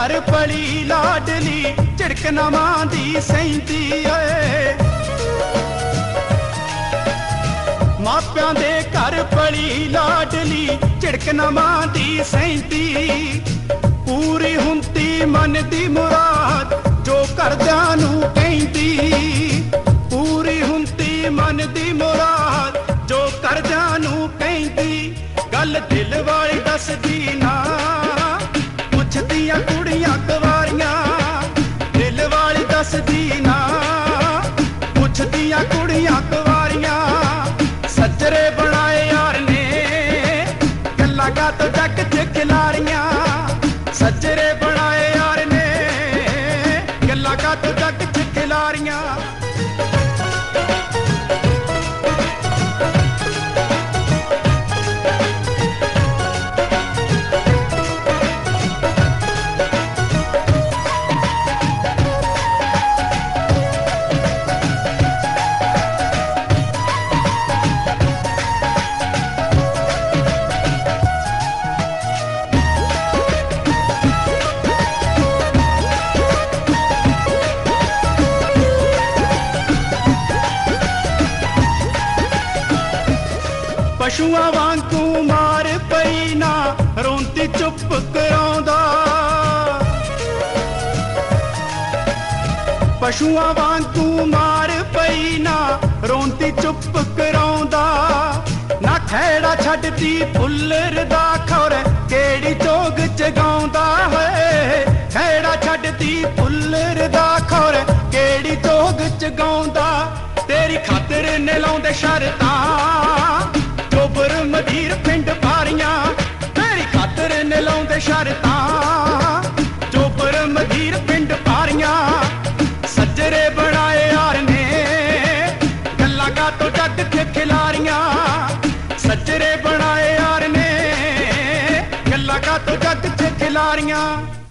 घर पली लाडली झिड़क ना मां दी सैंदी ओए। मापियां दे घर पली लाडली झिड़क ना मां दी सैंदी। पूरी हुंदी मन दी मुराद जो करदियां नूं कहंदी। पूरी हुंदी मन दी मुराद जो करदियां नूं कहंदी। गल दिल वाली दसदी ना पुछदियां कुड़ियां कवारियां। दिल वाली दसदी ना पुछदियां कुड़ियां कवारियां। सजरे बनाए यार ने गल्लां कातों जग च खिलारियां। सजरे बनाए यार ने गल्लां कातों जग च खिलारियां। पशुआं वांगू मार पई ना रोंदी चुप कराउंदा। पशुआं वांगू मार पई ना रोंदी चुप कराउंदा। ना खैड़ा छड्डदी फुल्लर दा खौर केड़ी जोग जगाउंदा है। खैड़ा छड्डदी फुल्लर दा खौर केड़ी जोग जगाउंदा। तेरी खातिर ने लाउंदे शर्तां चोबर मदीर पिंड पारियां। तेरी खातर ने लाउंदे शर्तां चोबर मदीर पिंड पारियां। सजरे बनाए यार ने गल्लां कातों जग च खिलारियां। सजरे बनाए यार ने गल्लां कातों जग च खिलारियां।